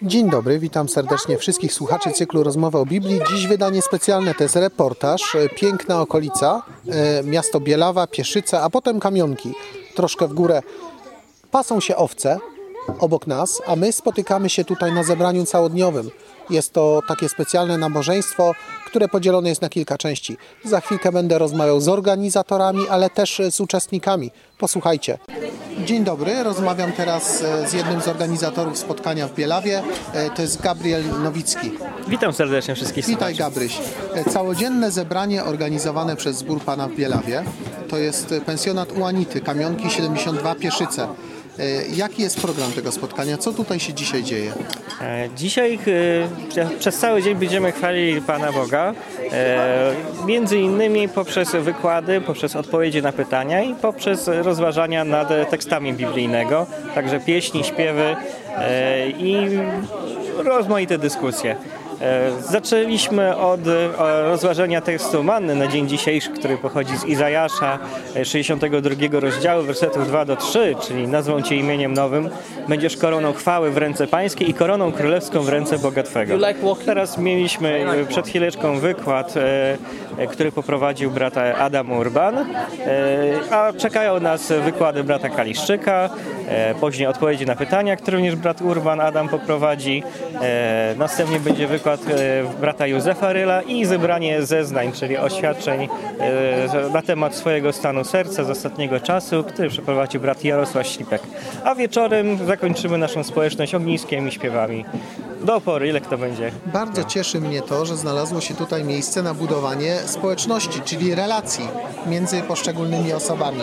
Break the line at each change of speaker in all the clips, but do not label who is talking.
Dzień dobry, witam serdecznie wszystkich słuchaczy cyklu Rozmowy o Biblii. Dziś wydanie specjalne, to jest reportaż, piękna okolica, miasto Bielawa, Pieszyce, a potem Kamionki. Troszkę w górę pasą się owce obok nas, a my spotykamy się tutaj na zebraniu całodniowym. Jest to takie specjalne nabożeństwo, które podzielone jest na kilka części. Za chwilkę będę rozmawiał z organizatorami, ale też z uczestnikami. Posłuchajcie. Dzień dobry, rozmawiam teraz z jednym z organizatorów spotkania w Bielawie. To jest Gabriel Nowicki.
Witam serdecznie wszystkich słuchaczy.
Witaj, Gabryś. Całodzienne zebranie organizowane przez Zbór Pana w Bielawie. To jest pensjonat u Anity, Kamionki 72, Pieszyce. Jaki jest program tego spotkania? Co tutaj się dzisiaj dzieje?
Dzisiaj przez cały dzień będziemy chwalili Pana Boga, między innymi poprzez wykłady, poprzez odpowiedzi na pytania i poprzez rozważania nad tekstami biblijnego, także pieśni, śpiewy i rozmaite dyskusje. Zaczęliśmy od rozważenia tekstu manny na dzień dzisiejszy, który pochodzi z Izajasza 62 rozdziału, wersetów 2-3, czyli nazwą Cię imieniem nowym, będziesz koroną chwały w ręce pańskiej i koroną królewską w ręce Boga Twego. Teraz mieliśmy przed chwileczką wykład, który poprowadził brata Adam Urban, a czekają nas wykłady brata Kaliszczyka, później odpowiedzi na pytania, które również brat Urban Adam poprowadzi, następnie będzie wykład brata Józefa Ryla i zebranie zeznań, czyli oświadczeń na temat swojego stanu serca z ostatniego czasu, który przeprowadził brat Jarosław Ślipek. A wieczorem zakończymy naszą społeczność ogniskiem i śpiewami. Do opory, ile kto będzie.
Bardzo cieszy mnie to, że znalazło się tutaj miejsce na budowanie społeczności, czyli relacji między poszczególnymi osobami.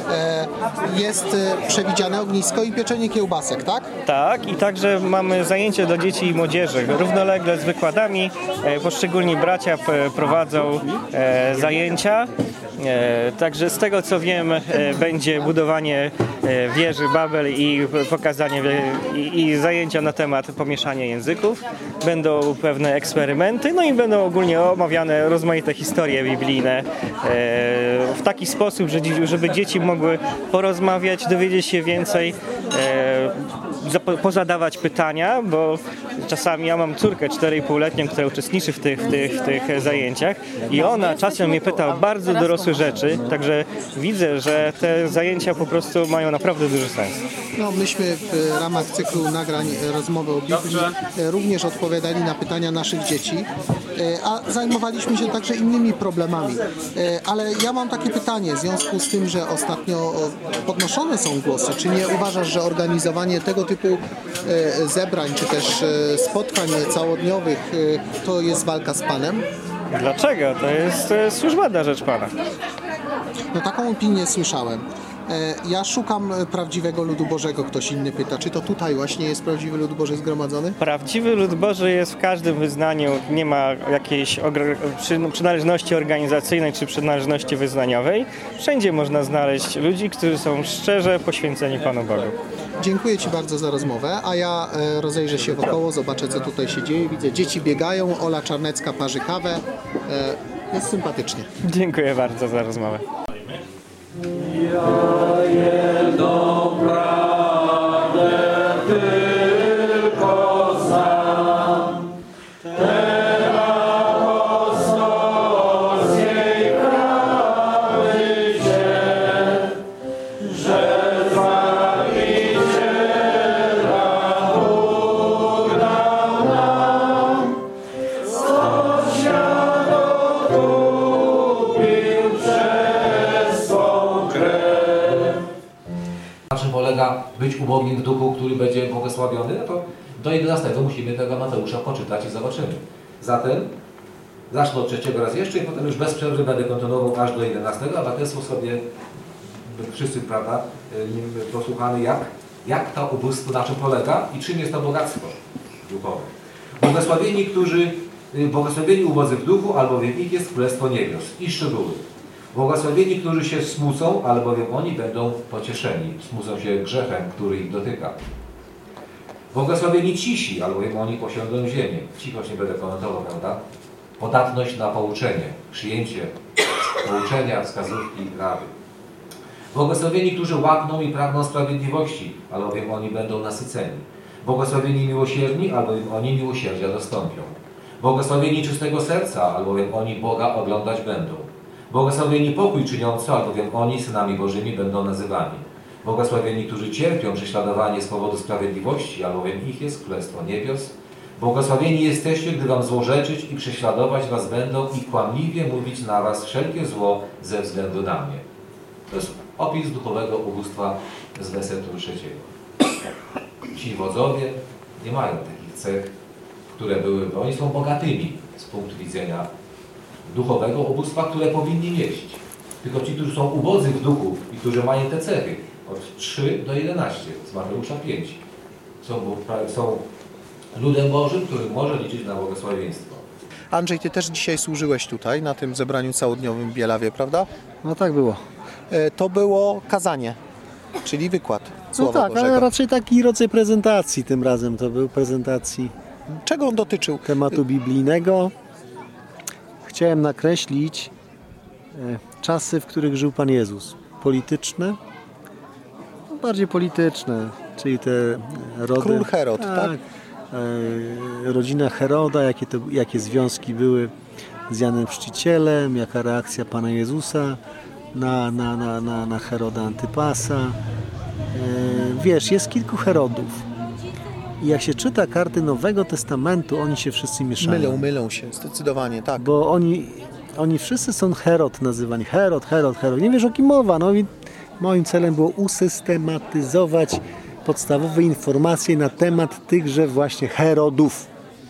Jest przewidziane ognisko i pieczenie kiełbasek, tak?
Tak, i także mamy zajęcia dla dzieci i młodzieży. Równolegle z wykładami poszczególni bracia prowadzą zajęcia. Także z tego co wiem, będzie budowanie wieży Babel i pokazanie i zajęcia na temat pomieszania języków. Będą pewne eksperymenty, no i będą ogólnie omawiane rozmaite historie biblijne w taki sposób, żeby dzieci mogły porozmawiać, dowiedzieć się więcej, pozadawać pytania, bo czasami ja mam córkę 4,5-letnią, która uczestniczy w tych zajęciach i ona czasem mnie pyta o bardzo dorosłe rzeczy, także widzę, że te zajęcia po prostu mają naprawdę duży sens.
No, myśmy w ramach cyklu nagrań Rozmowy o Biblii również odpowiadali na pytania naszych dzieci, a zajmowaliśmy się także innymi problemami. Ale ja mam takie pytanie, w związku z tym, że ostatnio podnoszone są głosy, czy nie uważasz, że organizowanie tego typu zebrań, czy też spotkań całodniowych to jest walka z Panem?
Dlaczego? To jest służba na rzecz Pana.
No taką opinię słyszałem. Ja szukam prawdziwego ludu Bożego, ktoś inny pyta. Czy to tutaj właśnie jest prawdziwy lud Boży zgromadzony?
Prawdziwy lud Boży jest w każdym wyznaniu, nie ma jakiejś przynależności organizacyjnej czy przynależności wyznaniowej. Wszędzie można znaleźć ludzi, którzy są szczerze poświęceni Panu Bogu.
Dziękuję Ci bardzo za rozmowę, a ja rozejrzę się wokoło, zobaczę co tutaj się dzieje. Widzę, dzieci biegają, Ola Czarnecka parzy kawę. Jest sympatycznie.
Dziękuję bardzo za rozmowę.
Ja jedną prawdę tylko znam, ten apostolskiej prawy dzień, że Zbawiciela Bóg dał nam, co świat odkupił przez swą krew.
Na czym polega być ubogim w duchu, który będzie błogosławiony? No to do 11 musimy tego Mateusza poczytać i zobaczymy. Zatem zacznę od 3 raz jeszcze i potem już bez przerwy będę kontynuował aż do 11, a w ten sposób sobie wszyscy, prawda, posłuchamy jak to ubóstwo na czym polega i czym jest to bogactwo duchowe. Błogosławieni ubodzy w duchu, albowiem ich jest Królestwo Niebios. I szczegóły. Błogosławieni, którzy się smucą, albowiem oni będą pocieszeni. Smucą się grzechem, który ich dotyka. Błogosławieni cisi, albowiem oni posiądą ziemię. Cichość nie będę komentował, prawda? Podatność na pouczenie, przyjęcie pouczenia, wskazówki i rady. Błogosławieni, którzy łakną i pragną sprawiedliwości, albowiem oni będą nasyceni. Błogosławieni miłosierni, albowiem oni miłosierdzia dostąpią. Błogosławieni czystego serca, albowiem oni Boga oglądać będą. Błogosławieni pokój czyniący, albowiem oni synami Bożymi będą nazywani. Błogosławieni, którzy cierpią prześladowanie z powodu sprawiedliwości, albowiem ich jest Królestwo Niebios. Błogosławieni jesteście, gdy wam złorzeczyć i prześladować was będą i kłamliwie mówić na was wszelkie zło ze względu na mnie. To jest opis duchowego ubóstwa z wersetu 3. Ci wodzowie nie mają takich cech, które byłyby. Oni są bogatymi z punktu widzenia duchowego ubóstwa, które powinni mieć. Tylko ci, którzy są ubodzy w duchu i którzy mają te cechy, od 3 do 11 z Mateusza 5, są ludem Bożym, który może liczyć na błogosławieństwo.
Andrzej, ty też dzisiaj służyłeś tutaj na tym zebraniu całodniowym w Bielawie, prawda?
No tak było.
To było kazanie, czyli wykład
No
Słowa
tak,
Bożego.
ale raczej taki rodzaj prezentacji tym razem. To był prezentacji
Czego on dotyczył?
tematu biblijnego. Chciałem nakreślić czasy, w których żył Pan Jezus. Polityczne, no bardziej polityczne, czyli te rody.
Król Herod, tak?
Rodzina Heroda, jakie związki były z Janem Chrzcicielem, jaka reakcja Pana Jezusa na Heroda Antypasa. Wiesz, jest kilku Herodów. I jak się czyta karty Nowego Testamentu, oni się wszyscy mieszają.
Mylą się, zdecydowanie, tak.
Bo oni wszyscy są Herod nazywani. Herod. Nie wiesz, o kim mowa. No i moim celem było usystematyzować podstawowe informacje na temat tychże właśnie Herodów.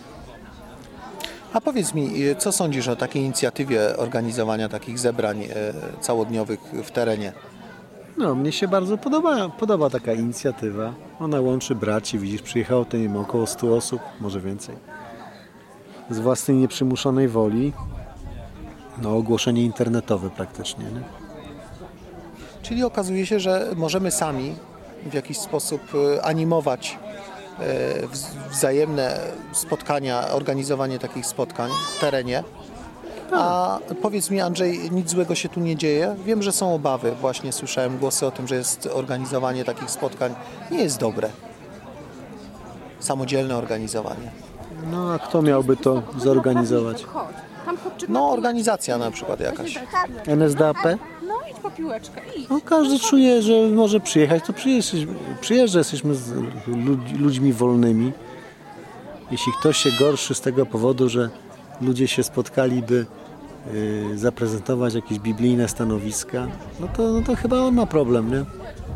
A powiedz mi, co sądzisz o takiej inicjatywie organizowania takich zebrań całodniowych w terenie?
No, mnie się bardzo podoba taka inicjatywa. Ona łączy braci, widzisz, przyjechało to nie wiem, około 100 osób, może więcej. Z własnej nieprzymuszonej woli. No, ogłoszenie internetowe praktycznie, nie?
Czyli okazuje się, że możemy sami w jakiś sposób animować wzajemne spotkania, organizowanie takich spotkań w terenie. A powiedz mi, Andrzej, nic złego się tu nie dzieje? Wiem, że są obawy. Właśnie słyszałem głosy o tym, że organizowanie takich spotkań nie jest dobre. Samodzielne organizowanie.
No, a kto miałby to zorganizować?
No, organizacja na przykład jakaś.
NSDAP?
No idź po piłeczkę, idź.
No, każdy czuje, że może przyjechać, to przyjeżdża, jesteśmy z ludźmi wolnymi. Jeśli ktoś się gorszy z tego powodu, że ludzie się spotkali, by zaprezentować jakieś biblijne stanowiska, no to chyba on ma problem, nie?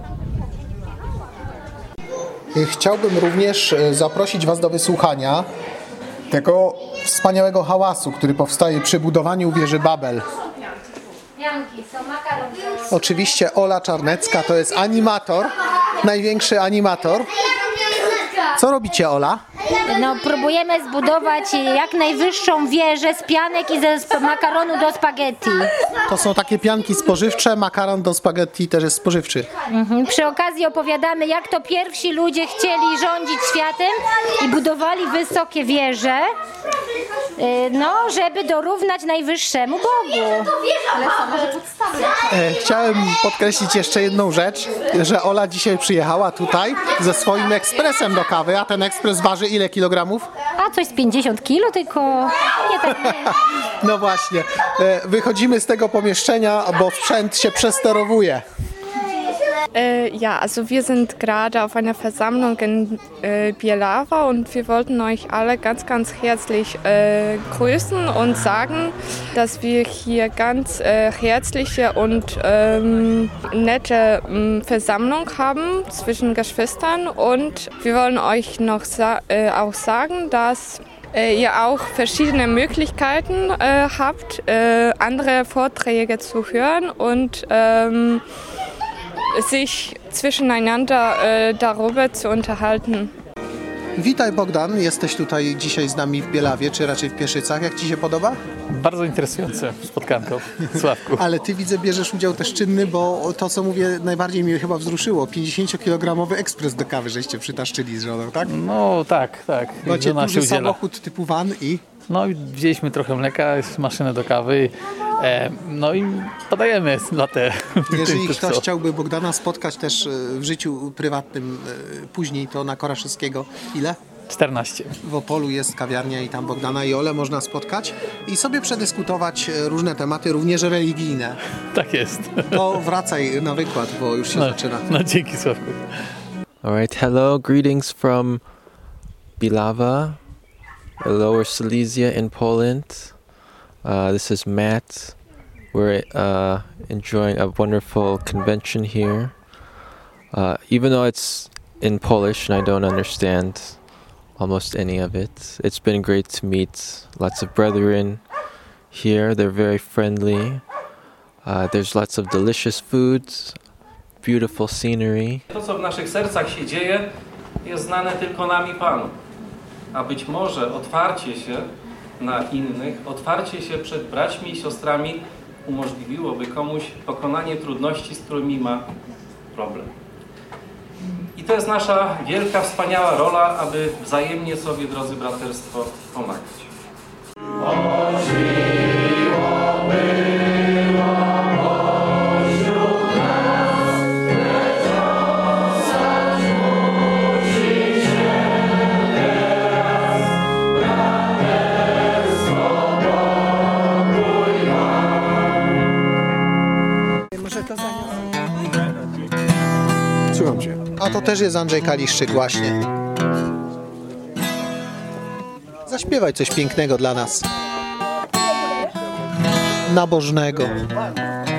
Chciałbym również zaprosić Was do wysłuchania tego wspaniałego hałasu, który powstaje przy budowaniu wieży Babel. Oczywiście Ola Czarnecka to jest animator, największy animator. Co robicie, Ola?
No, próbujemy zbudować jak najwyższą wieżę z pianek i ze makaronu do spaghetti.
To są takie pianki spożywcze, makaron do spaghetti też jest spożywczy.
Przy okazji opowiadamy, jak to pierwsi ludzie chcieli rządzić światem i budowali wysokie wieże, no, żeby dorównać najwyższemu Bogu.
Chciałem podkreślić jeszcze jedną rzecz, że Ola dzisiaj przyjechała tutaj ze swoim ekspresem do kawy, a ten ekspres waży ile kilogramów?
A coś z 50 kilo, tylko nie tak.
No właśnie, wychodzimy z tego pomieszczenia, bo sprzęt się przesterowuje.
Ja, also wir sind gerade auf einer Versammlung in Bielawa und wir wollten euch alle ganz, ganz herzlich grüßen und sagen, dass wir hier ganz herzliche und nette Versammlung haben zwischen Geschwistern und wir wollen euch noch auch sagen, dass ihr auch verschiedene Möglichkeiten habt, andere Vorträge zu hören und sich zwischeneinander darüber zu unterhalten.
Witaj, Bogdan, jesteś tutaj dzisiaj z nami w Bielawie, czy raczej w Pieszycach. Jak Ci się podoba?
Bardzo interesujące spotkanko, Sławku.
Ale Ty, widzę, bierzesz udział też czynny, bo to, co mówię, najbardziej mnie chyba wzruszyło. 50-kilogramowy ekspres do kawy żeście przytaszczyli z żoną, tak?
No tak.
Macie
Żona się
duży
udziela.
samochód typu van i...
No i wzięliśmy trochę mleka, maszynę do kawy No i podajemy latę.
Jeżeli
tym,
ktoś
co-
chciałby Bogdana spotkać też w życiu prywatnym później, to na Koraszewskiego ile?
14.
W Opolu jest kawiarnia i tam Bogdana i Olę można spotkać i sobie przedyskutować różne tematy, również religijne.
Tak jest.
To wracaj na wykład, bo już się zaczyna.
No dzięki Sławku.
All right, hello, greetings from Bielawa, Lower Silesia in Poland. This is Matt. We're enjoying a wonderful convention here. Even though it's in Polish and I don't understand almost any of it, it's been great to meet lots of brethren here. They're very friendly. There's lots of delicious foods, beautiful scenery.
To, co w naszych sercach się dzieje, jest znane tylko nam i Panu. A być może otwarcie się na innych, otwarcie się przed braćmi i siostrami umożliwiłoby komuś pokonanie trudności, z którymi ma problem. I to jest nasza wielka, wspaniała rola, aby wzajemnie sobie, drodzy braterstwo, pomagać.
Słucham cię. A to też jest Andrzej Kaliszczyk właśnie. Zaśpiewaj coś pięknego dla nas. Nabożnego.